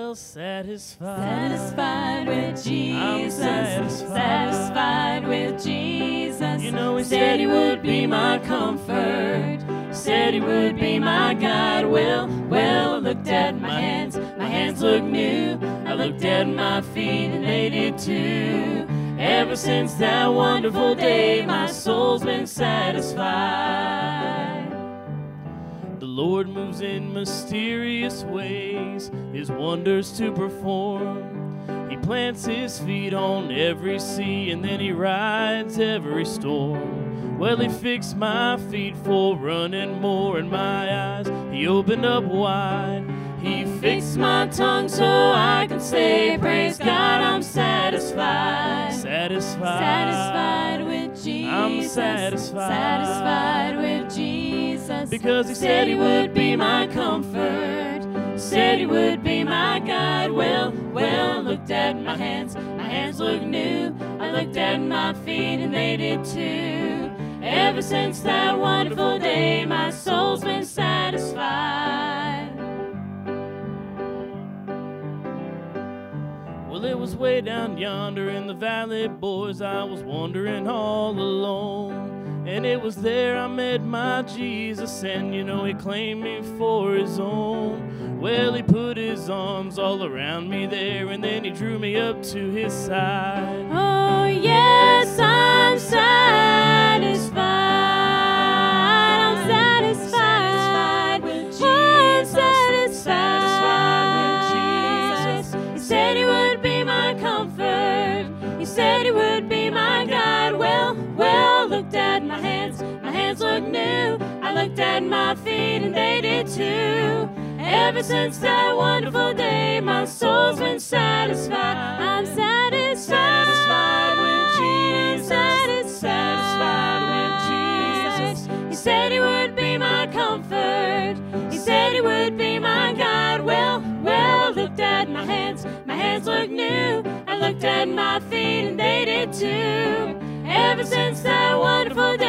well satisfied. Satisfied with Jesus. I'm satisfied. Satisfied with Jesus. You know, he said he would be my comfort. Said he would be my guide. Well, I looked at my hands. My hands look new. I looked at my feet and they did too. Ever since that wonderful day, my soul's been satisfied. The Lord moves in mysterious ways, his wonders to perform. He plants his feet on every sea, and then he rides every storm. Well, he fixed my feet for running more, and my eyes he opened up wide. He fixed my tongue so I can say, praise God, I'm satisfied. Satisfied. Satisfied with Jesus. I'm satisfied. Satisfied with Jesus. Because he said he would be my comfort. Said he would be my guide. Well, I looked at my hands. My hands look new. I looked at my feet and they did too. Ever since that wonderful day, my soul's been satisfied. Well, it was way down yonder in the valley, boys, I was wandering all alone. And it was there I met my Jesus, and you know he claimed me for his own. Well, he put his arms all around me there, and then he drew me up to his side. Oh yes, I'm satisfied. I'm satisfied with Jesus. I'm satisfied with Jesus. He said he would be my comfort. He said he would be my guide. Well, I looked at my hands. My hands look new. I looked at my feet and they did too. Ever since that wonderful day, my soul's been satisfied. I'm satisfied with Jesus. Satisfied with Jesus. He said he would be my comfort. He said he would be my guide. Well, I looked at my hands. My hands look new. I looked at my feet and they did too. Ever since that wonderful day,